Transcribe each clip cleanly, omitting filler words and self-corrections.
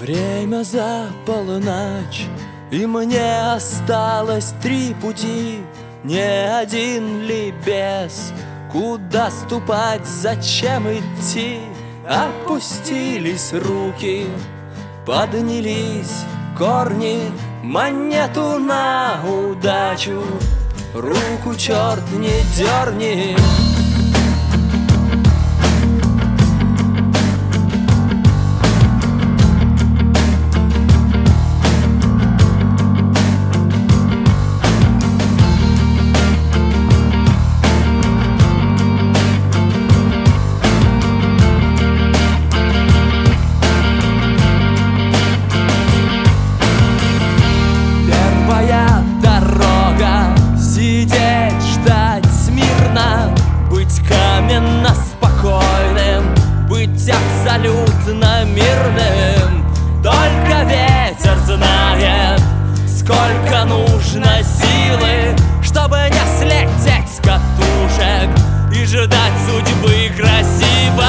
Время за полночь, и мне осталось 3 пути. Не один ли без? Куда ступать, зачем идти? Опустились руки, поднялись корни, монету на удачу, руку черт не дерни. Сидеть, ждать смирно, быть каменно спокойным, быть абсолютно мирным. Только ветер знает, сколько нужно силы, чтобы не слететь с катушек и ждать судьбы красиво.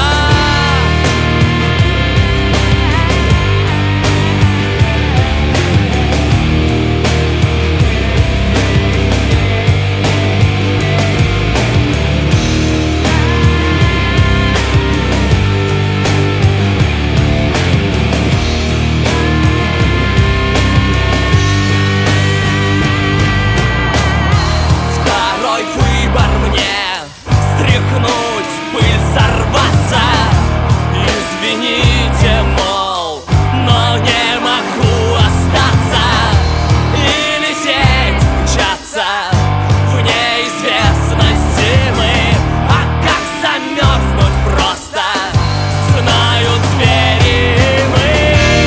Извините, мол, но не могу остаться и лететь, мчаться в неизвестности мы. А как замерзнуть просто, знают звери и мы.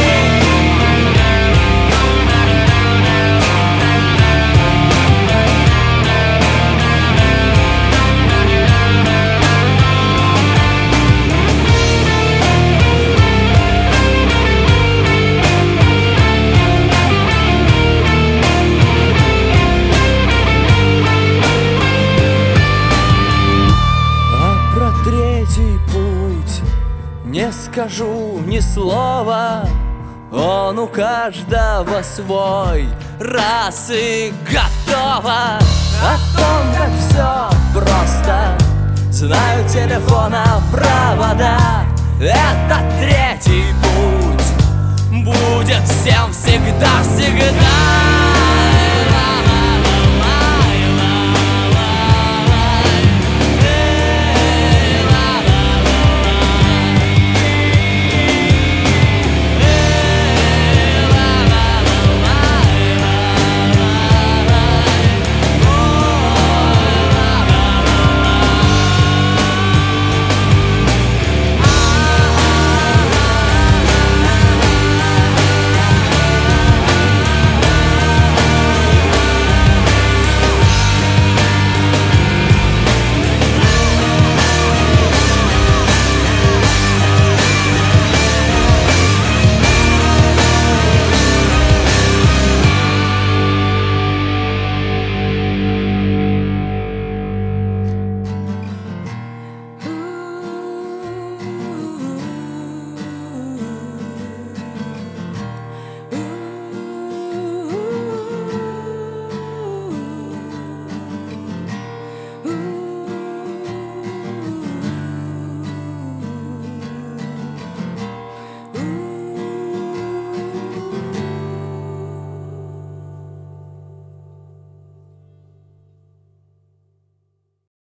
Не скажу ни слова, он у каждого свой, раз и готово. О том, как все просто, знаю телефона провода. Это 3-й путь, будет всем всегда.